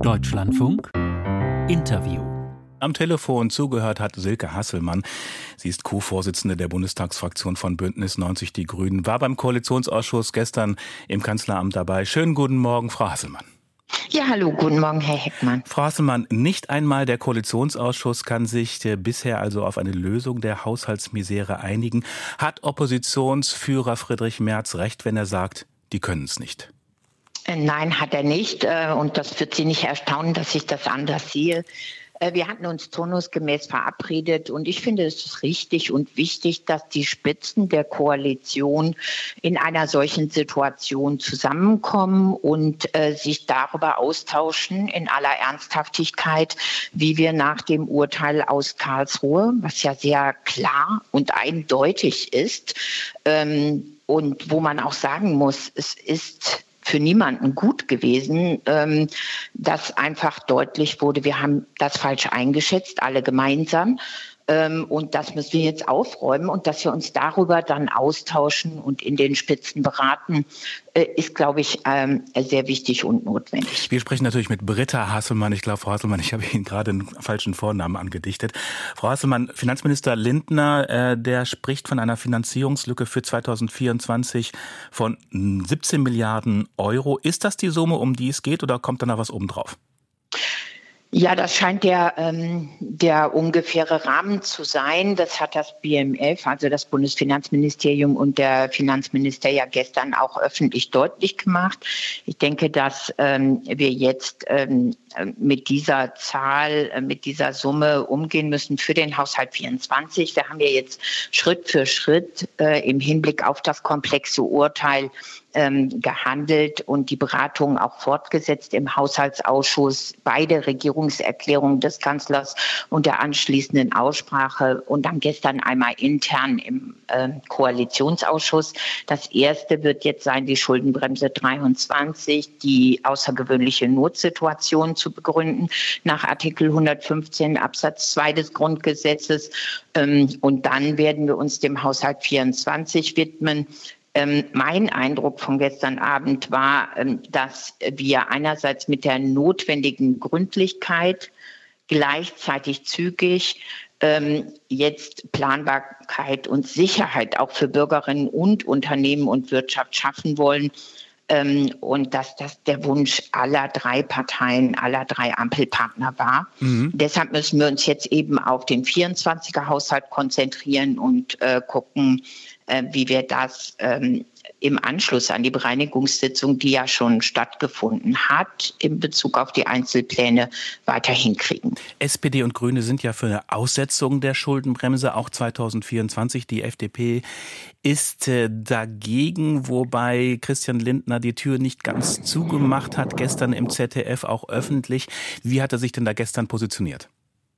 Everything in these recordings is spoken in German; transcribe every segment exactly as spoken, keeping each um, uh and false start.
Deutschlandfunk Interview. Am Telefon zugehört hat Silke Hasselmann. Sie ist Co-Vorsitzende der Bundestagsfraktion von Bündnis neunzig Die Grünen, war beim Koalitionsausschuss gestern im Kanzleramt dabei. Schönen guten Morgen, Frau Hasselmann. Ja, hallo, guten Morgen, Herr Heckmann. Frau Hasselmann, nicht einmal der Koalitionsausschuss kann sich äh, bisher also auf eine Lösung der Haushaltsmisere einigen. Hat Oppositionsführer Friedrich Merz recht, wenn er sagt, die können es nicht? Nein, hat er nicht. Und das wird Sie nicht erstaunen, dass ich das anders sehe. Wir hatten uns turnusgemäß verabredet und ich finde, es ist richtig und wichtig, dass die Spitzen der Koalition in einer solchen Situation zusammenkommen und äh, sich darüber austauschen in aller Ernsthaftigkeit, wie wir nach dem Urteil aus Karlsruhe, was ja sehr klar und eindeutig ist, ähm, und wo man auch sagen muss, es ist für niemanden gut gewesen, ähm, dass einfach deutlich wurde, wir haben das falsch eingeschätzt, alle gemeinsam. Ähm, und das müssen wir jetzt aufräumen und dass wir uns darüber dann austauschen und in den Spitzen beraten, äh, ist, glaube ich, ähm, sehr wichtig und notwendig. Wir sprechen natürlich mit Britta Hasselmann. Ich glaube, Frau Hasselmann, ich habe Ihnen gerade einen falschen Vornamen angedichtet. Frau Hasselmann, Finanzminister Lindner, äh, der spricht von einer Finanzierungslücke für zweitausendvierundzwanzig von siebzehn Milliarden Euro. Ist das die Summe, um die es geht, oder kommt da noch was obendrauf? Ja, das scheint der, ähm, der ungefähre Rahmen zu sein. Das hat das B M F, also das Bundesfinanzministerium und der Finanzminister ja gestern auch öffentlich deutlich gemacht. Ich denke, dass ähm, wir jetzt ähm, mit dieser Zahl, äh, mit dieser Summe umgehen müssen für den Haushalt vierundzwanzig. Wir haben ja jetzt Schritt für Schritt äh, im Hinblick auf das komplexe Urteil ähm, gehandelt und die Beratungen auch fortgesetzt im Haushaltsausschuss, beide Regierungserklärungen des Kanzlers und der anschließenden Aussprache und dann gestern einmal intern im äh, Koalitionsausschuss. Das erste wird jetzt sein, die Schuldenbremse dreiundzwanzig, die außergewöhnliche Notsituation zu begründen nach Artikel hundertfünfzehn Absatz zwei des Grundgesetzes. Ähm, und dann werden wir uns dem Haushalt vierundzwanzig widmen. Ähm, mein Eindruck von gestern Abend war, ähm, dass wir einerseits mit der notwendigen Gründlichkeit gleichzeitig zügig ähm, jetzt Planbarkeit und Sicherheit auch für Bürgerinnen und Unternehmen und Wirtschaft schaffen wollen. Ähm, und dass das der Wunsch aller drei Parteien, aller drei Ampelpartner war. Mhm. Deshalb müssen wir uns jetzt eben auf den vierundzwanziger Haushalt konzentrieren und äh, gucken, äh, wie wir das ähm, im Anschluss an die Bereinigungssitzung, die ja schon stattgefunden hat, in Bezug auf die Einzelpläne weiter hinkriegen. S P D und Grüne sind ja für eine Aussetzung der Schuldenbremse, auch zweitausendvierundzwanzig. Die F D P ist äh, dagegen, wobei Christian Lindner die Tür nicht ganz zugemacht hat, gestern im Z D F auch öffentlich. Wie hat er sich denn da gestern positioniert?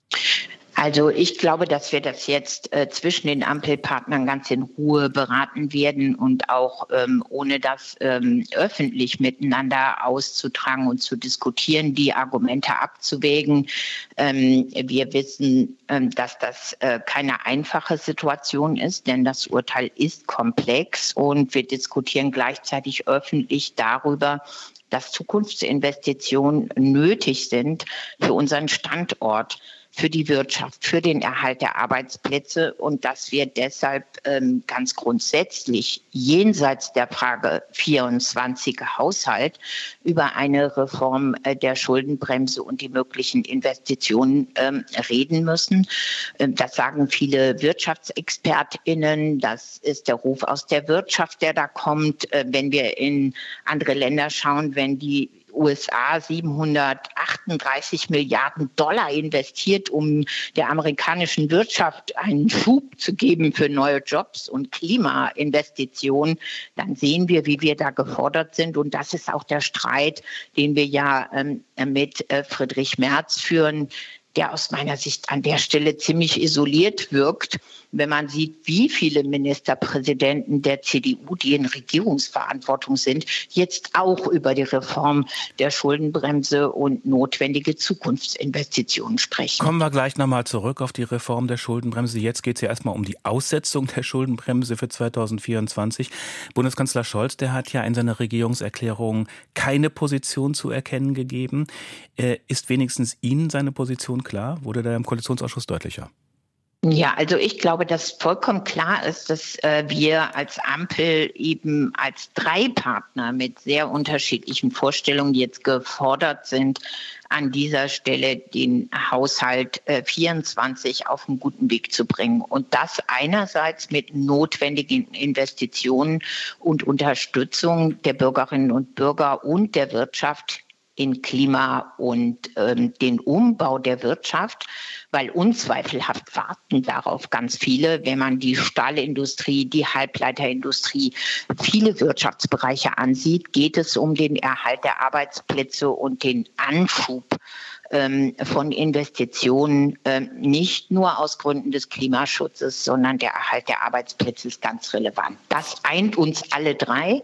Also ich glaube, dass wir das jetzt äh, zwischen den Ampelpartnern ganz in Ruhe beraten werden und auch ähm, ohne das ähm, öffentlich miteinander auszutragen und zu diskutieren, die Argumente abzuwägen. Ähm, wir wissen, ähm, dass das äh, keine einfache Situation ist, denn das Urteil ist komplex und wir diskutieren gleichzeitig öffentlich darüber, dass Zukunftsinvestitionen nötig sind für unseren Standort, für die Wirtschaft, für den Erhalt der Arbeitsplätze und dass wir deshalb ähm, ganz grundsätzlich jenseits der Frage vierundzwanziger Haushalt über eine Reform äh, der Schuldenbremse und die möglichen Investitionen ähm, reden müssen. Ähm, das sagen viele WirtschaftsexpertInnen. Das ist der Ruf aus der Wirtschaft, der da kommt. Äh, wenn wir in andere Länder schauen, wenn die U S A siebenhundertachtunddreißig Milliarden Dollar investiert, um der amerikanischen Wirtschaft einen Schub zu geben für neue Jobs und Klimainvestitionen, dann sehen wir, wie wir da gefordert sind. Und das ist auch der Streit, den wir ja ähm, mit äh, Friedrich Merz führen. der aus meiner Sicht an der Stelle ziemlich isoliert wirkt, wenn man sieht, wie viele Ministerpräsidenten der C D U, die in Regierungsverantwortung sind, jetzt auch über die Reform der Schuldenbremse und notwendige Zukunftsinvestitionen sprechen. Kommen wir gleich nochmal zurück auf die Reform der Schuldenbremse. Jetzt geht es ja erstmal um die Aussetzung der Schuldenbremse für zweitausendvierundzwanzig. Bundeskanzler Scholz, der hat ja in seiner Regierungserklärung keine Position zu erkennen gegeben. Äh, ist wenigstens Ihnen seine Position klar? Wurde da im Koalitionsausschuss deutlicher? Ja, also ich glaube, dass vollkommen klar ist, dass äh, wir als Ampel eben als drei Partner mit sehr unterschiedlichen Vorstellungen jetzt gefordert sind, an dieser Stelle den Haushalt äh, vierundzwanzig auf einen guten Weg zu bringen. Und das einerseits mit notwendigen Investitionen und Unterstützung der Bürgerinnen und Bürger und der Wirtschaft in Klima und ähm, den Umbau der Wirtschaft, weil unzweifelhaft warten darauf ganz viele, wenn man die Stahlindustrie, die Halbleiterindustrie, viele Wirtschaftsbereiche ansieht, geht es um den Erhalt der Arbeitsplätze und den Anschub ähm, von Investitionen, ähm, nicht nur aus Gründen des Klimaschutzes, sondern der Erhalt der Arbeitsplätze ist ganz relevant. Das eint uns alle drei.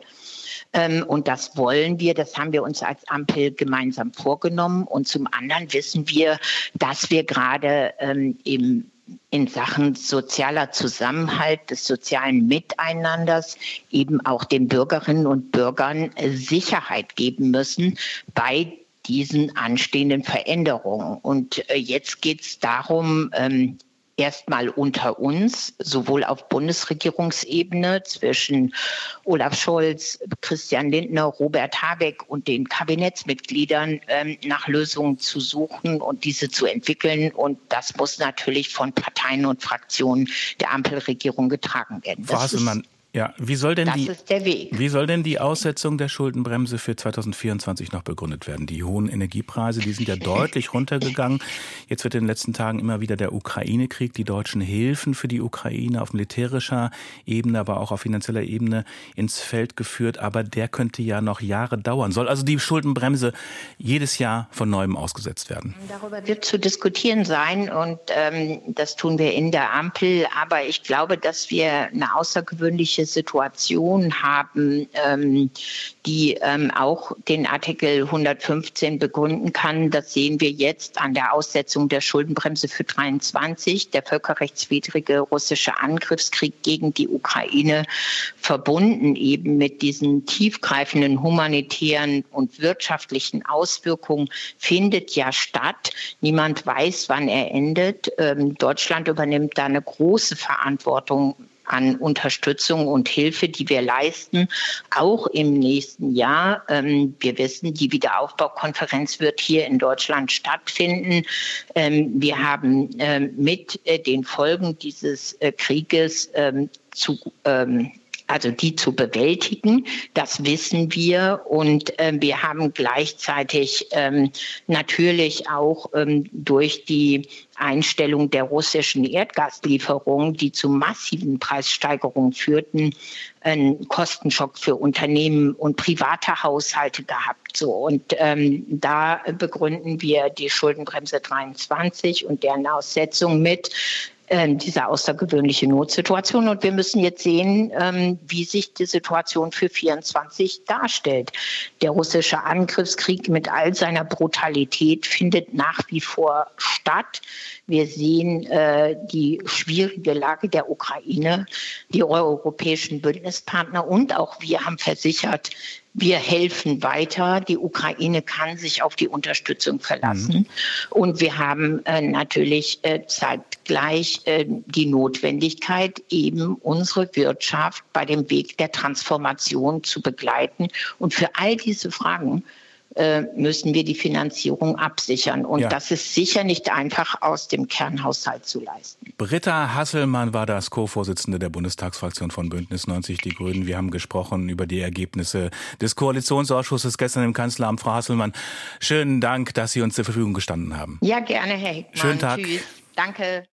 Und das wollen wir, das haben wir uns als Ampel gemeinsam vorgenommen. Und zum anderen wissen wir, dass wir gerade ähm, im, in Sachen sozialer Zusammenhalt, des sozialen Miteinanders eben auch den Bürgerinnen und Bürgern Sicherheit geben müssen bei diesen anstehenden Veränderungen. Und äh, jetzt geht es darum, ähm, erstmal unter uns, sowohl auf Bundesregierungsebene zwischen Olaf Scholz, Christian Lindner, Robert Habeck und den Kabinettsmitgliedern ähm, nach Lösungen zu suchen und diese zu entwickeln. Und das muss natürlich von Parteien und Fraktionen der Ampelregierung getragen werden. Frau Hasselmann, ja, wie soll denn das die, ist der Weg. Wie soll denn die Aussetzung der Schuldenbremse für zweitausendvierundzwanzig noch begründet werden? Die hohen Energiepreise, die sind ja deutlich runtergegangen. Jetzt wird in den letzten Tagen immer wieder der Ukraine-Krieg, die deutschen Hilfen für die Ukraine auf militärischer Ebene, aber auch auf finanzieller Ebene ins Feld geführt. Aber der könnte ja noch Jahre dauern. Soll also die Schuldenbremse jedes Jahr von Neuem ausgesetzt werden? Darüber wird zu diskutieren sein und ähm, das tun wir in der Ampel. Aber ich glaube, dass wir eine außergewöhnliche Situation haben, ähm, die ähm, auch den Artikel hundertfünfzehn begründen kann. Das sehen wir jetzt an der Aussetzung der Schuldenbremse für dreiundzwanzig. Der völkerrechtswidrige russische Angriffskrieg gegen die Ukraine, verbunden eben mit diesen tiefgreifenden humanitären und wirtschaftlichen Auswirkungen, findet ja statt. Niemand weiß, wann er endet. Ähm, Deutschland übernimmt da eine große Verantwortung an Unterstützung und Hilfe, die wir leisten, auch im nächsten Jahr. Ähm, wir wissen, die Wiederaufbaukonferenz wird hier in Deutschland stattfinden. Ähm, wir haben ähm, mit äh, den Folgen dieses äh, Krieges ähm, zu ähm, also die zu bewältigen, das wissen wir. Und äh, wir haben gleichzeitig ähm, natürlich auch ähm, durch die Einstellung der russischen Erdgaslieferungen, die zu massiven Preissteigerungen führten, einen Kostenschock für Unternehmen und private Haushalte gehabt. So, und ähm, da begründen wir die Schuldenbremse dreiundzwanzig und deren Aussetzung mit dieser außergewöhnliche Notsituation. Und wir müssen jetzt sehen, ähm, wie sich die Situation für vierundzwanzig darstellt. Der russische Angriffskrieg mit all seiner Brutalität findet nach wie vor statt. Wir sehen äh, die schwierige Lage der Ukraine. Die europäischen Bündnispartner und auch wir haben versichert, wir helfen weiter. Die Ukraine kann sich auf die Unterstützung verlassen. Mhm. Und wir haben äh, natürlich äh, zeitgleich äh, die Notwendigkeit, eben unsere Wirtschaft bei dem Weg der Transformation zu begleiten. Und für all diese Fragen müssen wir die Finanzierung absichern. Und ja. das ist sicher nicht einfach aus dem Kernhaushalt zu leisten. Britta Hasselmann war das Co-Vorsitzende der Bundestagsfraktion von Bündnis neunzig Die Grünen. Wir haben gesprochen über die Ergebnisse des Koalitionsausschusses gestern im Kanzleramt. Frau Hasselmann, schönen Dank, dass Sie uns zur Verfügung gestanden haben. Ja, gerne, Herr Hickmann. Schönen Tag. Tschüss. Danke.